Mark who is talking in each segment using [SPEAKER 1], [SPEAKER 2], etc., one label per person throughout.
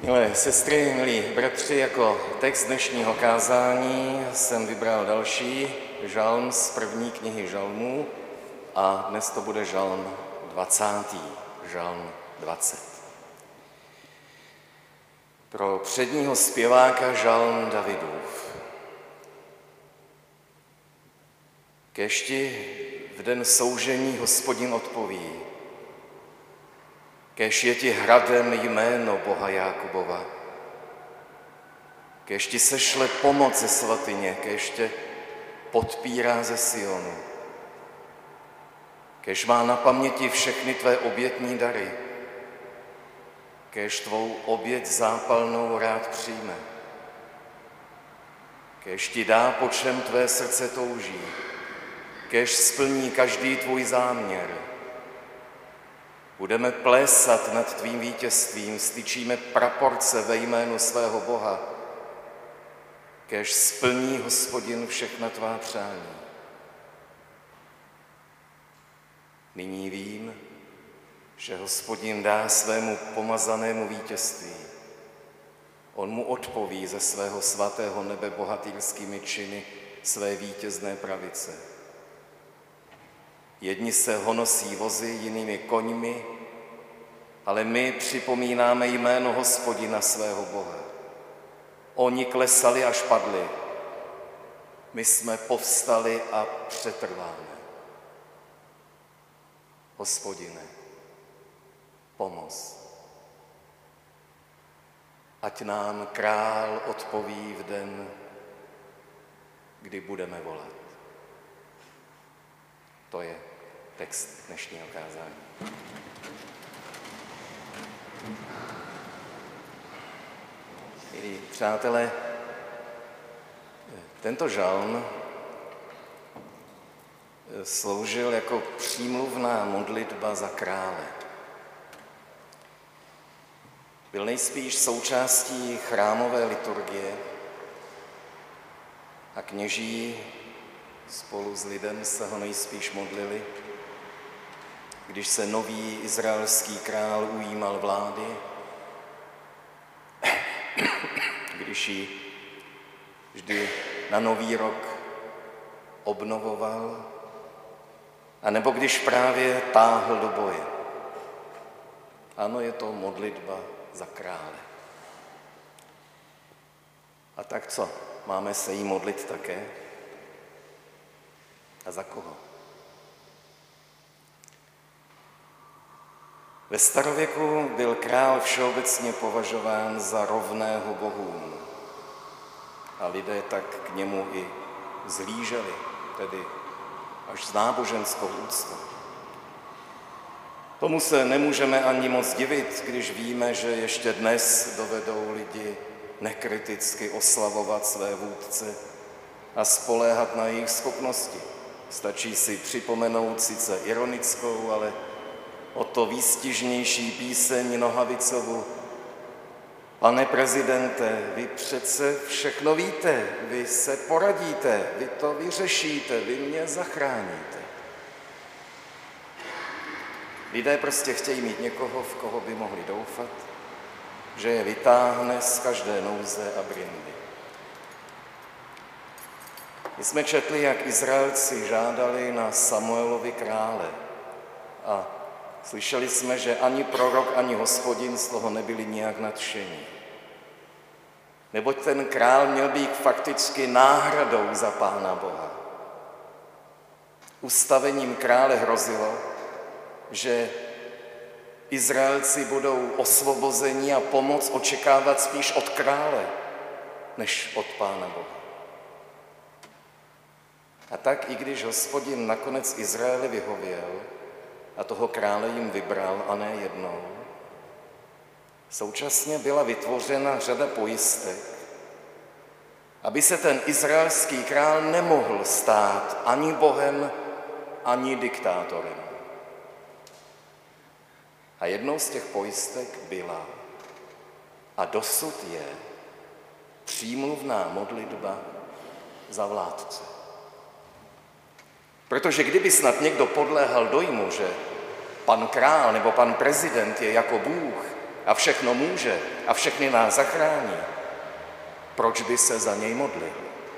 [SPEAKER 1] Milé sestry, milí bratři, jako text dnešního kázání jsem vybral další žalm z první knihy žalmů a dnes to bude žalm 20. Žalm 20. Pro předního zpěváka žalm Davidův. Kéžti v den soužení Hospodin odpoví, kéž je ti hradem jméno Boha Jákubova, kéž ti sešle pomoc ze svatyně, kéž tě podpírá ze Sionu, kéž má na paměti všechny tvé obětní dary, kéž tvou oběť zápalnou rád přijme, kéž ti dá, po čem tvé srdce touží, kéž splní každý tvůj záměr. Budeme plésat nad tvým vítězstvím, styčíme praporce ve jménu svého Boha, kéž splní Hospodin všechna tvá přání. Nyní vím, že Hospodin dá svému pomazanému vítězství. On mu odpoví ze svého svatého nebe bohatýrskými činy své vítězné pravice. Jedni se honosí vozy jinými koňmi, ale my připomínáme jméno Hospodina svého Boha. Oni klesali až padli, my jsme povstali a přetrváme. Hospodine, pomoz. Ať nám král odpoví v den, kdy budeme volat. To je text dnešního kázání. Milí přátelé, tento žalm sloužil jako přímluvná modlitba za krále. Byl nejspíš součástí chrámové liturgie a kněží spolu s lidem se ho nejspíš modlili, když se nový izraelský král ujímal vlády, když ji vždy na nový rok obnovoval, anebo když právě táhl do boje. Ano, je to modlitba za krále. A tak co? Máme se jí modlit také? A za koho? Ve starověku byl král všeobecně považován za rovného bohům a lidé tak k němu i zhlíželi, tedy až s náboženskou úctou. Tomu se nemůžeme ani moc divit, když víme, že ještě dnes dovedou lidi nekriticky oslavovat své vůdce a spoléhat na jejich schopnosti. Stačí si připomenout sice ironickou, ale o to výstižnější píseň Nohavicovu. Pane prezidente, vy přece všechno víte, vy se poradíte, vy to vyřešíte, vy mě zachráníte. Lidé prostě chtějí mít někoho, v koho by mohli doufat, že je vytáhne z každé nouze a brindy. My jsme četli, jak Izraelci žádali na Samuelovi krále a slyšeli jsme, že ani prorok, ani Hospodin z toho nebyli nijak nadšení. Neboť ten král měl být fakticky náhradou za Pána Boha. Ustavením krále hrozilo, že Izraelci budou osvobozeni a pomoc očekávat spíš od krále, než od Pána Boha. A tak, i když Hospodin nakonec Izraeli vyhověl a toho krále jim vybral, a ne jednou, současně byla vytvořena řada pojistek, aby se ten izraelský král nemohl stát ani bohem, ani diktátorem. A jednou z těch pojistek byla a dosud je přímluvná modlitba za vládce. Protože kdyby snad někdo podléhal dojmu, že pan král nebo pan prezident je jako Bůh a všechno může a všechny nás zachrání, proč by se za něj modlil?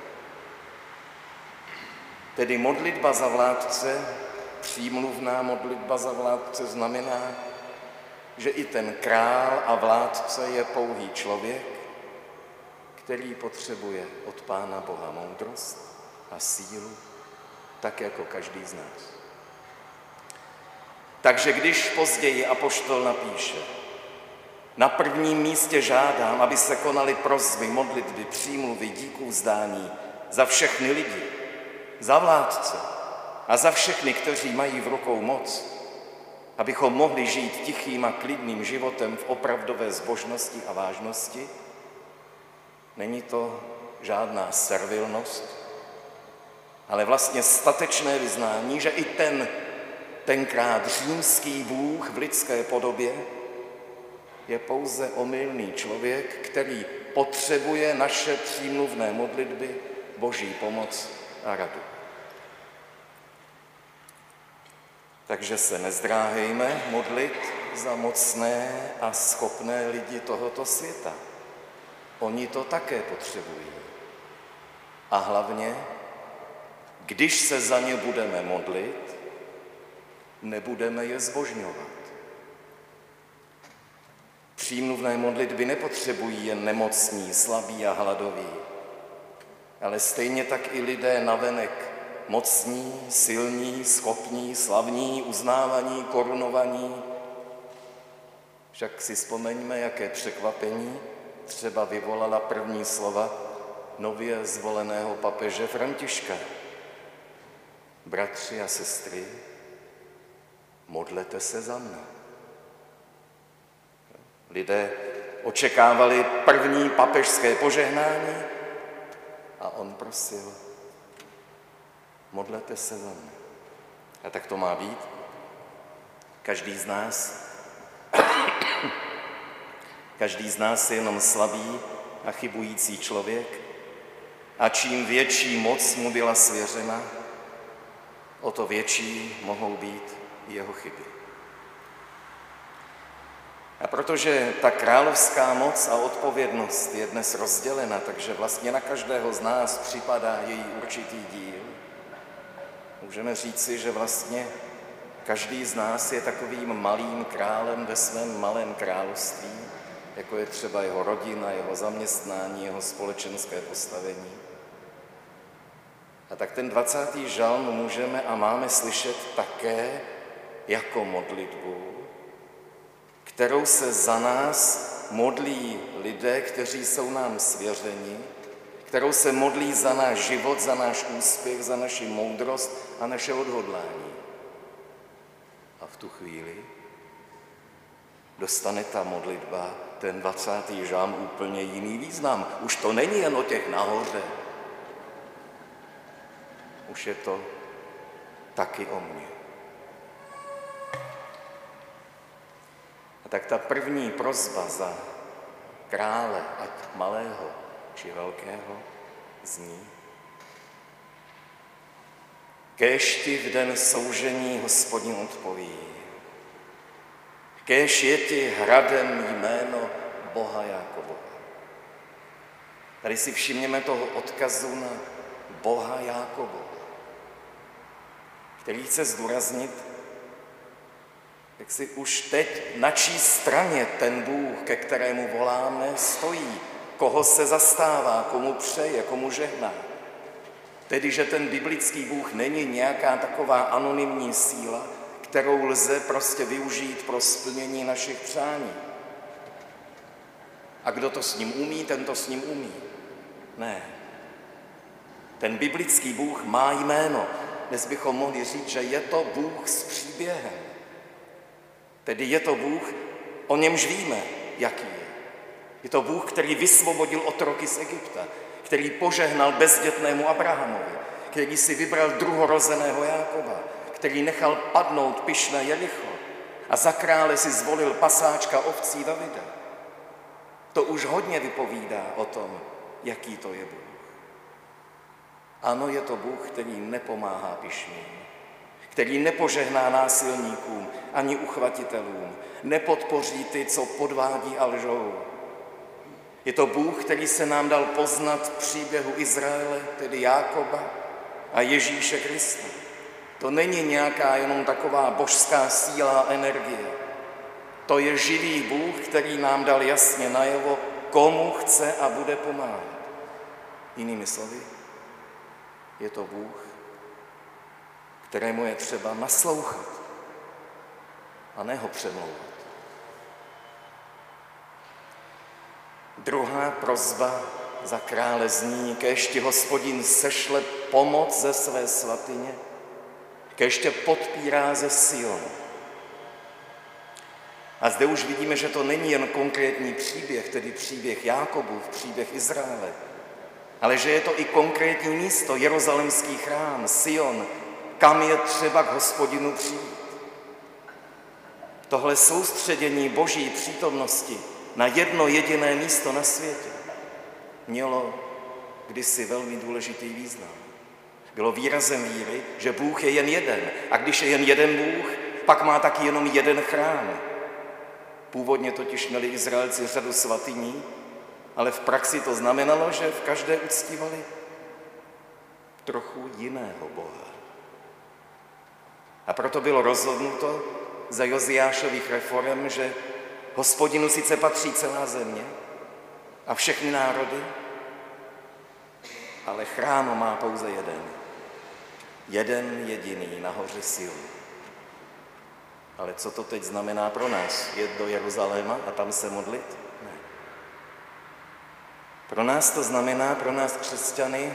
[SPEAKER 1] Tedy modlitba za vládce, přímluvná modlitba za vládce znamená, že i ten král a vládce je pouhý člověk, který potřebuje od Pána Boha moudrost a sílu, tak jako každý z nás. Takže když později apoštol napíše, na prvním místě žádám, aby se konaly prosby, modlitby, přímluvy, díků vzdání za všechny lidi, za vládce a za všechny, kteří mají v rukou moc, abychom mohli žít tichým a klidným životem v opravdové zbožnosti a vážnosti, není to žádná servilnost, ale vlastně statečné vyznání, že i tenkrát římský Bůh v lidské podobě je pouze omylný člověk, který potřebuje naše přímluvné modlitby, Boží pomoc a radu. Takže se nezdráhejme modlit za mocné a schopné lidi tohoto světa. Oni to také potřebují. A hlavně, když se za ně budeme modlit, nebudeme je zbožňovat. Přímluvné modlitby nepotřebují jen nemocní, slabí a hladoví, ale stejně tak i lidé navenek, mocní, silní, schopní, slavní, uznávaní, korunovaní. Však si vzpomeňme, jaké překvapení třeba vyvolala první slova nově zvoleného papeže Františka. Bratři a sestry, modlete se za mne. Lidé očekávali první papežské požehnání a on prosil, modlete se za mne. A tak to má být. Každý z nás je jenom slabý a chybující člověk a čím větší moc mu byla svěřena, o to větší mohou být jeho chyby. A protože ta královská moc a odpovědnost je dnes rozdělena, takže vlastně na každého z nás připadá její určitý díl, můžeme říci, že vlastně každý z nás je takovým malým králem ve svém malém království, jako je třeba jeho rodina, jeho zaměstnání, jeho společenské postavení. A tak ten 20. žalm můžeme a máme slyšet také jako modlitbu, kterou se za nás modlí lidé, kteří jsou nám svěřeni, kterou se modlí za náš život, za náš úspěch, za naši moudrost a naše odhodlání. A v tu chvíli dostane ta modlitba, ten 20. žalm, úplně jiný význam. Už to není jen o těch nahoře. Už je to taky o mně. A tak ta první prosba za krále, ať malého či velkého, zní: Kéž ti v den soužení Hospodin odpoví, kéž je ti hradem jméno Boha Jákobova. Tady si všimněme toho odkazu na Boha Jákobova, který chce zdůraznit, jak si už teď na čí straně ten Bůh, ke kterému voláme, stojí, koho se zastává, komu přeje, komu žehná. Tedy, že ten biblický Bůh není nějaká taková anonymní síla, kterou lze prostě využít pro splnění našich přání. A kdo to s ním umí, ten to s ním umí. Ne. Ten biblický Bůh má jméno. Dnes bychom mohli říct, že je to Bůh s příběhem. Tedy je to Bůh, o němž víme, jaký je. Je to Bůh, který vysvobodil otroky z Egypta, který požehnal bezdětnému Abrahamovi, který si vybral druhorozeného Jákoba, který nechal padnout pyšné Jericho a za krále si zvolil pasáčka ovcí Davida. To už hodně vypovídá o tom, jaký to je Bůh. Ano, je to Bůh, který nepomáhá pyšným, který nepožehná násilníkům ani uchvatitelům, nepodpoří ty, co podvádí a lžou. Je to Bůh, který se nám dal poznat v příběhu Izraele, tedy Jákoba a Ježíše Krista. To není nějaká jenom taková božská síla a energie. To je živý Bůh, který nám dal jasně najevo, komu chce a bude pomáhat. Jinými slovy, je to Bůh, kterému je třeba naslouchat a ne ho přemlouvat. Druhá prosba za krále zní, kéž ti Hospodin sešle pomoc ze své svatyně, kéž tě podpírá ze Sionu. A zde už vidíme, že to není jen konkrétní příběh, tedy příběh Jákobův, příběh Izraele, ale že je to i konkrétní místo, jeruzalemský chrám, Sion, kam je třeba k Hospodinu přijít. Tohle soustředění Boží přítomnosti na jedno jediné místo na světě mělo kdysi velmi důležitý význam. Bylo výrazem víry, že Bůh je jen jeden. A když je jen jeden Bůh, pak má taky jenom jeden chrám. Původně totiž měli Izraelci řadu svatyní, ale v praxi to znamenalo, že v každé uctívali trochu jiného Boha. A proto bylo rozhodnuto za Joziášových reforem, že Hospodinu sice patří celá země a všechny národy, ale chrám má pouze jeden. Jeden jediný na hoře Sion. Ale co to teď znamená pro nás? Jet do Jeruzaléma a tam se modlit? Ne. Pro nás to znamená, pro nás křesťany,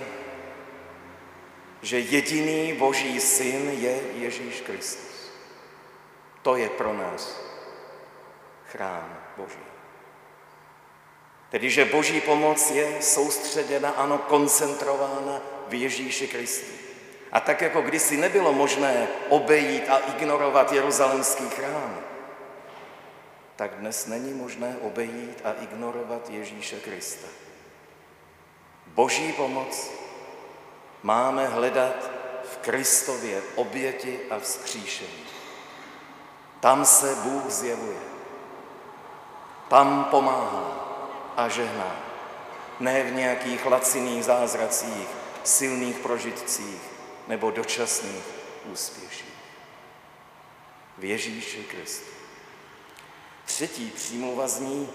[SPEAKER 1] že jediný Boží syn je Ježíš Kristus. To je pro nás chrám Boží. Tedy, že Boží pomoc je soustředěna, ano, koncentrována v Ježíši Kristu. A tak, jako kdysi nebylo možné obejít a ignorovat jeruzalemský chrám, tak dnes není možné obejít a ignorovat Ježíše Krista. Boží pomoc máme hledat v Kristově oběti a vzkříšení. Tam se Bůh zjevuje. Tam pomáhá a žehná. Ne v nějakých laciných zázracích, silných prožitcích nebo dočasných úspěších. V Ježíši Kristu. Třetí přímluva zní,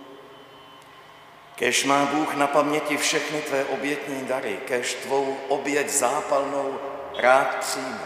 [SPEAKER 1] kéž má Bůh na paměti všechny tvé obětní dary, kéž tvou oběť zápalnou rád přijme.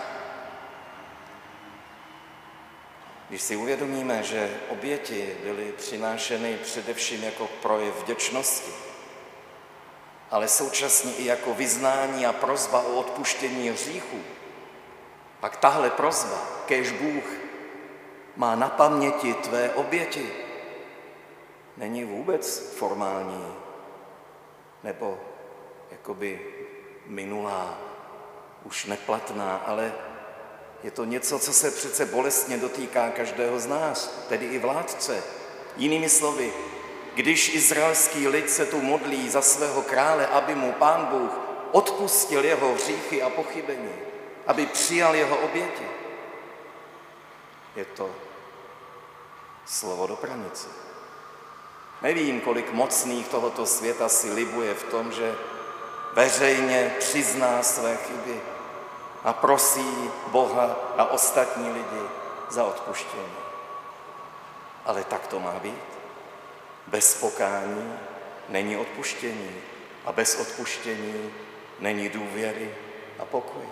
[SPEAKER 1] Když si uvědomíme, že oběti byly přinášeny především jako projev vděčnosti, ale současně i jako vyznání a prosba o odpuštění hříchů, pak tahle prosba, kéž Bůh má na paměti tvé oběti, není vůbec formální nebo jakoby minulá, už neplatná, ale je to něco, co se přece bolestně dotýká každého z nás, tedy i vládce. Jinými slovy, když izraelský lid se tu modlí za svého krále, aby mu Pán Bůh odpustil jeho hříchy a pochybení, aby přijal jeho oběti, je to slovo do pranice. Nevím, kolik mocných tohoto světa si libuje v tom, že veřejně přizná své chyby a prosí Boha a ostatní lidi za odpuštění. Ale tak to má být. Bez pokání není odpuštění a bez odpuštění není důvěry a pokoje.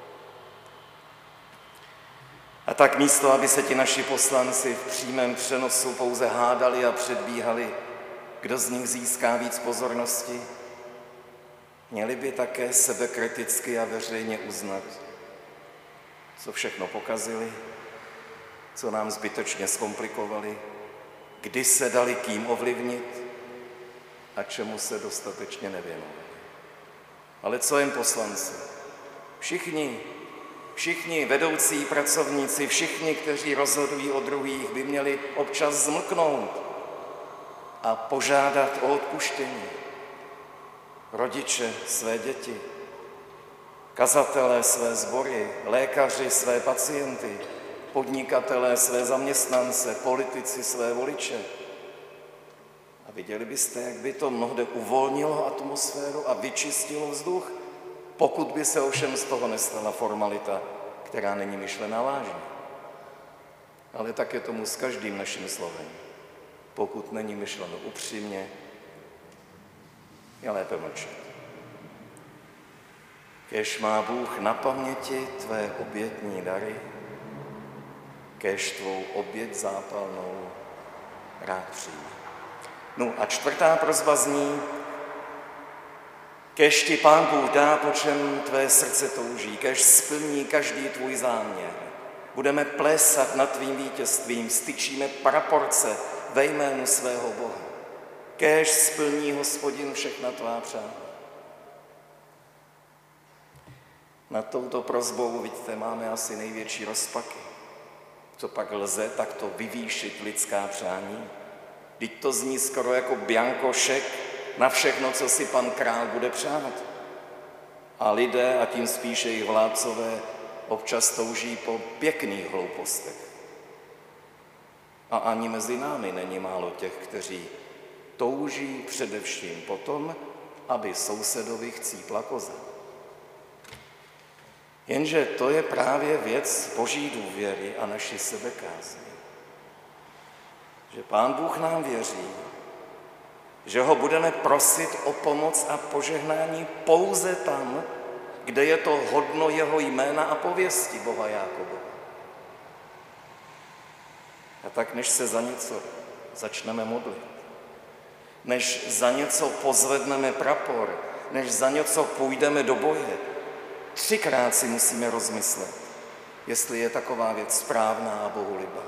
[SPEAKER 1] A tak místo, aby se ti naši poslanci v přímém přenosu pouze hádali a předbíhali, kdo z nich získá víc pozornosti, měli by také sebekriticky a veřejně uznat, co všechno pokazili, co nám zbytečně zkomplikovali, kdy se dali kým ovlivnit a čemu se dostatečně nevěnovali. Ale co jen poslanci? Všichni vedoucí pracovníci, všichni, kteří rozhodují o druhých, by měli občas zmlknout a požádat o odpuštění. Rodiče své děti, kazatelé své sbory, lékaři své pacienty, podnikatelé své zaměstnance, politici své voliče. A viděli byste, jak by to mnohde uvolnilo atmosféru a vyčistilo vzduch, pokud by se ovšem z toho nestala formalita, která není myšlená vážně. Ale tak je tomu s každým naším slovem. Pokud není myšleno upřímně, je lépe mlčet. Kéž má Bůh na paměti tvé obětní dary, kéž tvou oběť zápalnou rád přijme. No a čtvrtá prosba zní, kéž ti Pán Bůh dá, po čem tvé srdce touží, kéž splní každý tvůj záměr. Budeme plésat nad tvým vítězstvím, styčíme praporce ve jménu svého Boha. Kéž splní Hospodin všechna tvá přání. Nad touto prosbou, vidíte, máme asi největší rozpaky. Co pak lze takto vyvýšit lidská přání? Vždyť to zní skoro jako bianko šek na všechno, co si pan král bude přát. A lidé, a tím spíše jejich vládcové, občas touží po pěkných hloupostech. A ani mezi námi není málo těch, kteří touží především potom, aby sousedovi chcípla koza. Jenže to je právě věc Boží důvěry a naší sebekázně. Že Pán Bůh nám věří, že ho budeme prosit o pomoc a požehnání pouze tam, kde je to hodno jeho jména a pověsti Boha Jákobova. A tak než se za něco začneme modlit, než za něco pozvedneme prapor, než za něco půjdeme do boje, 3krát si musíme rozmyslet, jestli je taková věc správná a bohulibá.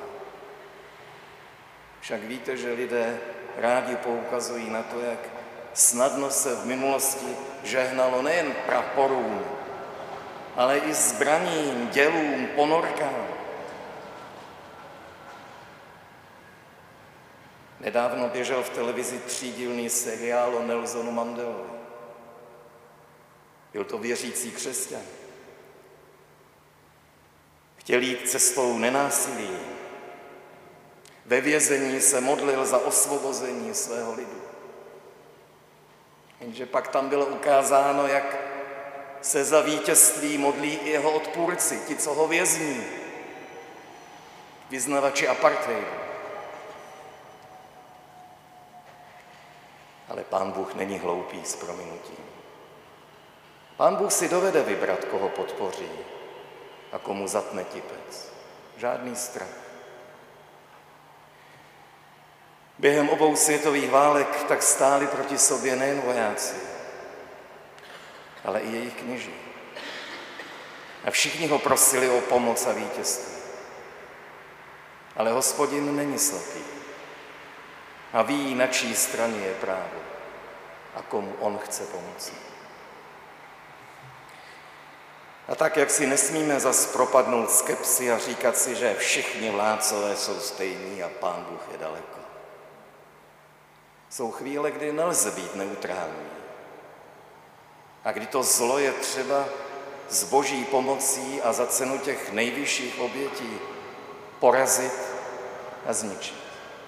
[SPEAKER 1] Však víte, že lidé rádi poukazují na to, jak snadno se v minulosti žehnalo nejen praporům, ale i zbraním, dělům, ponorkám. Nedávno běžel v televizi 3dílný seriál o Nelsonu Mandelovi. Byl to věřící křesťan. Chtěl jít cestou nenásilí. Ve vězení se modlil za osvobození svého lidu. Jenže pak tam bylo ukázáno, jak se za vítězství modlí i jeho odpůrci, ti, co ho vězní, vyznavači apartheidu. Ale Pán Bůh není hloupý, s prominutím. Pán Bůh si dovede vybrat, koho podpoří a komu zatne tipec. Žádný strach. Během obou světových válek tak stáli proti sobě nejen vojáci, ale i jejich kněží. A všichni ho prosili o pomoc a vítězství. Ale Hospodin není slepý a ví, na čí straně je právo a komu on chce pomoci. A tak, jak si nesmíme zas propadnout skepsi a říkat si, že všichni vládcové jsou stejní a Pán Bůh je daleko. Jsou chvíle, kdy nelze být neutrální. A kdy to zlo je třeba s Boží pomocí a za cenu těch nejvyšších obětí porazit a zničit.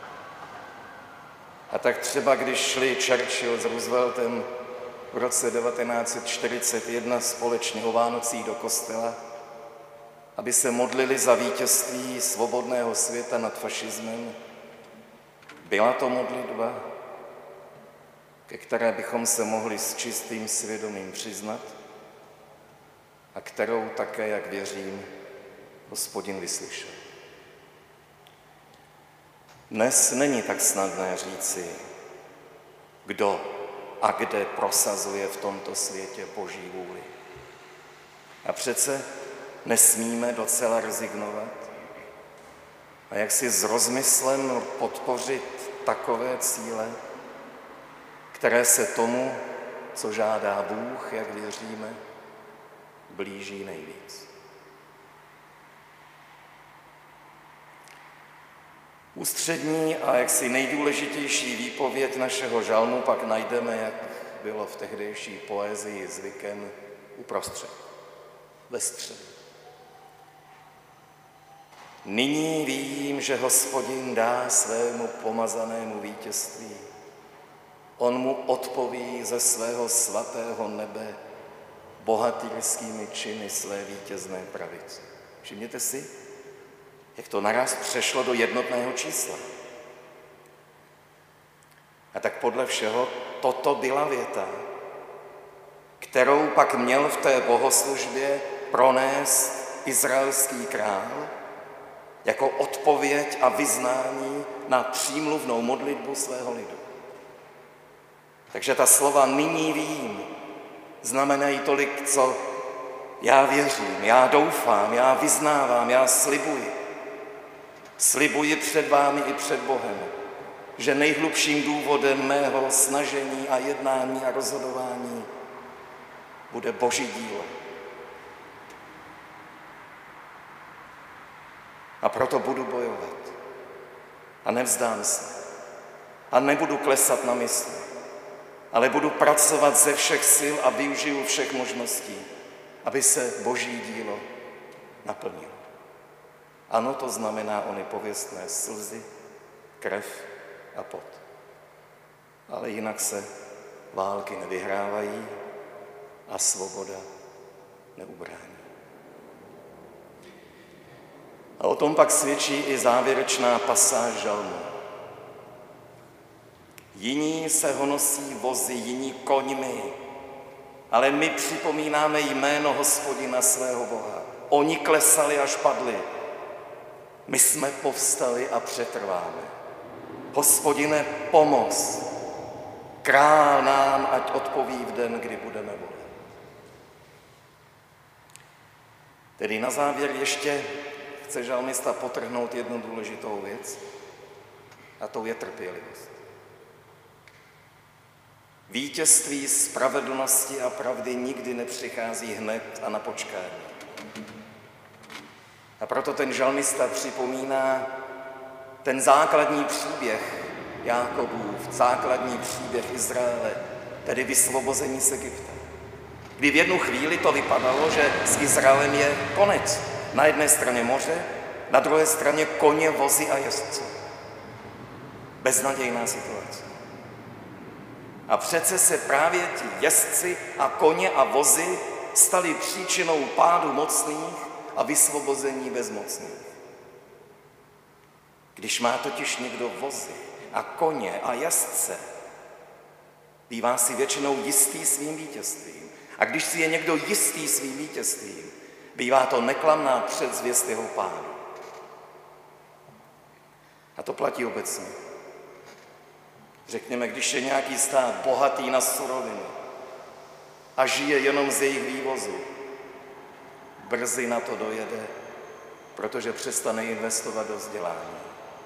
[SPEAKER 1] A tak třeba, když šli Churchill s Rooseveltem v roce 1941 společně o Vánocích do kostela, aby se modlili za vítězství svobodného světa nad fašismem, byla to modlitba, ke které bychom se mohli s čistým svědomím přiznat a kterou také, jak věřím, Hospodin vyslyšel. Dnes není tak snadné říci, kdo a kde prosazuje v tomto světě Boží vůli. A přece nesmíme docela rezignovat a jak si s rozmyslem podpořit takové cíle, které se tomu, co žádá Bůh, jak věříme, blíží nejvíc. Ústřední a jaksi nejdůležitější výpověď našeho žalmu pak najdeme, jak bylo v tehdejší poezii zvykem, uprostřed. ve středu. Nyní vím, že Hospodin dá svému pomazanému vítězství. On mu odpoví ze svého svatého nebe bohatýrskými činy své vítězné pravice. Všimněte si, jak to naraz přešlo do jednotného čísla. A tak podle všeho toto byla věta, kterou pak měl v té bohoslužbě pronést izraelský král jako odpověď a vyznání na přímluvnou modlitbu svého lidu. Takže ta slova nyní vím znamenají tolik, co já věřím, já doufám, já vyznávám, já slibuji. Slibuji před vámi i před Bohem, že nejhlubším důvodem mého snažení a jednání a rozhodování bude Boží dílo. A proto budu bojovat. A nevzdám se. A nebudu klesat na mysli. Ale budu pracovat ze všech sil a využiju všech možností, aby se Boží dílo naplnilo. Ano, to znamená ony pověstné slzy, krev a pot. Ale jinak se války nevyhrávají a svoboda neubrání. A o tom pak svědčí i závěrečná pasáž žalmu. Jiní se honosí vozy, jiní koňmi, ale my připomínáme jméno Hospodina svého Boha. Oni klesali až padli. My jsme povstali a přetrváme. Hospodine, pomoz. Král nám, ať odpoví v den, kdy budeme volit. Tedy na závěr ještě chce žalmista podtrhnout jednu důležitou věc, a to je trpělivost. Vítězství spravedlnosti a pravdy nikdy nepřichází hned a na počkání. A proto ten žalmista připomíná ten základní příběh Jákobův, základní příběh Izraele, tedy vysvobození z Egypta. Kdy v jednu chvíli to vypadalo, že s Izraelem je konec. Na jedné straně moře, na druhé straně koně, vozy a jezdce. Beznadějná situace. A přece se právě ti jezdci a koně a vozy stali příčinou pádu mocných a vysvobození bezmocných. Když má totiž někdo vozy a koně a jezdce, bývá si většinou jistý svým vítězstvím. A když si je někdo jistý svým vítězstvím, bývá to neklamná předzvěst jeho pádu. A to platí obecně. Řekněme, když je nějaký stát bohatý na suroviny a žije jenom z jejich vývozu, brzy na to dojede, protože přestane investovat do vzdělání.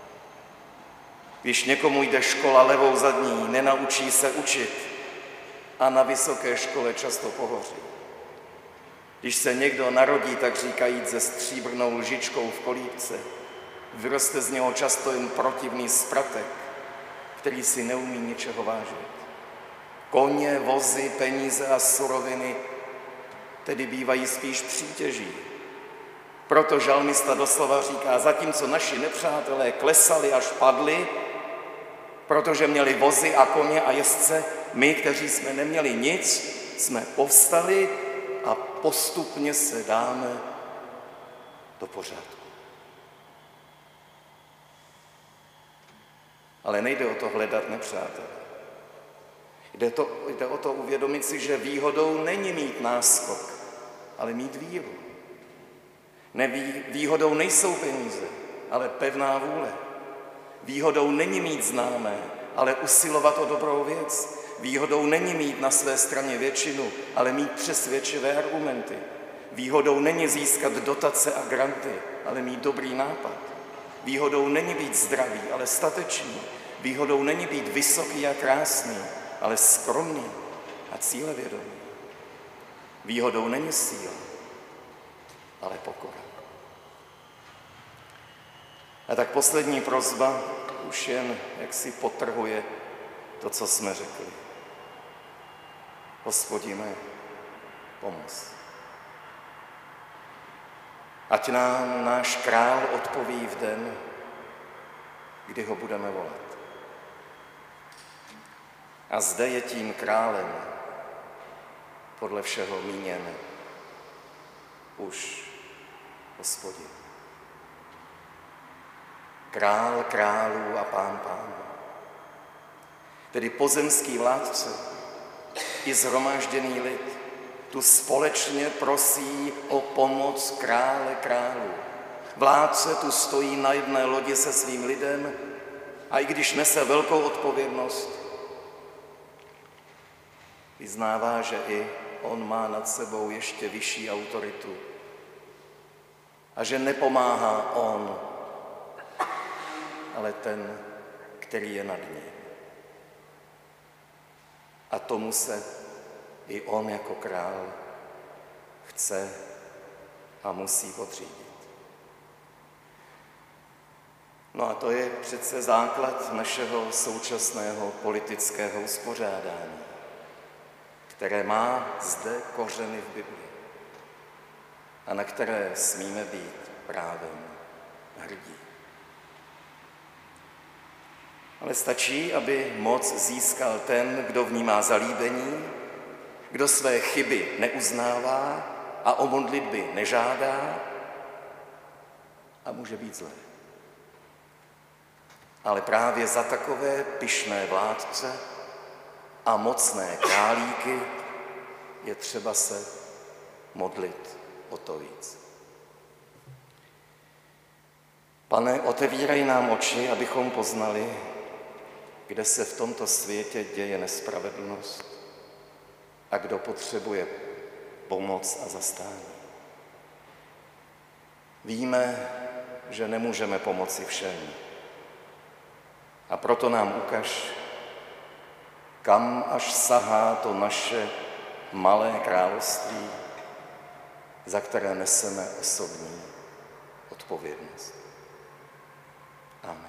[SPEAKER 1] Když někomu jde škola levou zadní, nenaučí se učit a na vysoké škole často pohoří. Když se někdo narodí, tak říkajíc, se stříbrnou lžičkou v kolípce, vyroste z něho často jen protivný spratek, který si neumí ničeho vážit. Koně, vozy, peníze a suroviny tedy bývají spíš přítěží. Proto žalmista doslova říká, zatímco naši nepřátelé klesali až padli, protože měli vozy a koně a jezdce, my, kteří jsme neměli nic, jsme povstali a postupně se dáme do pořádku. Ale nejde o to hledat nepřátele. Jde o to uvědomit si, že výhodou není mít náskok, ale mít víru. Výhodou nejsou peníze, ale pevná vůle. Výhodou není mít známé, ale usilovat o dobrou věc. Výhodou není mít na své straně většinu, ale mít přesvědčivé argumenty. Výhodou není získat dotace a granty, ale mít dobrý nápad. Výhodou není být zdravý, ale statečný. Výhodou není být vysoký a krásný, ale skromný a cílevědomý. Výhodou není síla, ale pokora. A tak poslední prosba už jen jaksi podtrhuje to, co jsme řekli. Hospodine, pomoz. ať nám náš král odpoví v den, kdy ho budeme volat. A zde je tím králem podle všeho míněn už Hospodin. Král králů a pán pánů. Tedy pozemský vládce i shromážděný lid tu společně prosí o pomoc krále králů. Vládce tu stojí na jedné lodi se svým lidem a i když nese velkou odpovědnost, vyznává, že i on má nad sebou ještě vyšší autoritu a že nepomáhá on, ale ten, který je nad ním. A tomu se i on jako král chce a musí podřídit. No a to je přece základ našeho současného politického uspořádání, které má zde kořeny v Biblii a na které smíme být právem hrdí. Ale stačí, aby moc získal ten, kdo v ní má zalíbení, kdo své chyby neuznává a o modlitby nežádá a může být zlé. Ale právě za takové pyšné vládce a mocné králíky je třeba se modlit o to víc. Pane, otevírej nám oči, abychom poznali, kde se v tomto světě děje nespravedlnost a kdo potřebuje pomoc a zastání. Víme, že nemůžeme pomoci všem. A proto nám ukaž, kam až sahá to naše malé království, za které neseme osobní odpovědnost. Amen.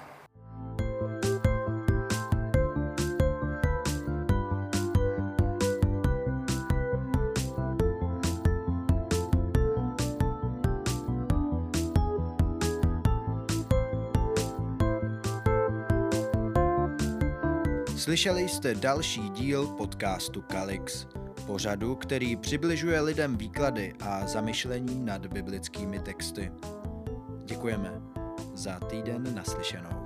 [SPEAKER 2] Slyšeli jste další díl podcastu Kalix, pořadu, který přibližuje lidem výklady a zamyšlení nad biblickými texty. Děkujeme. Za týden naslyšenou.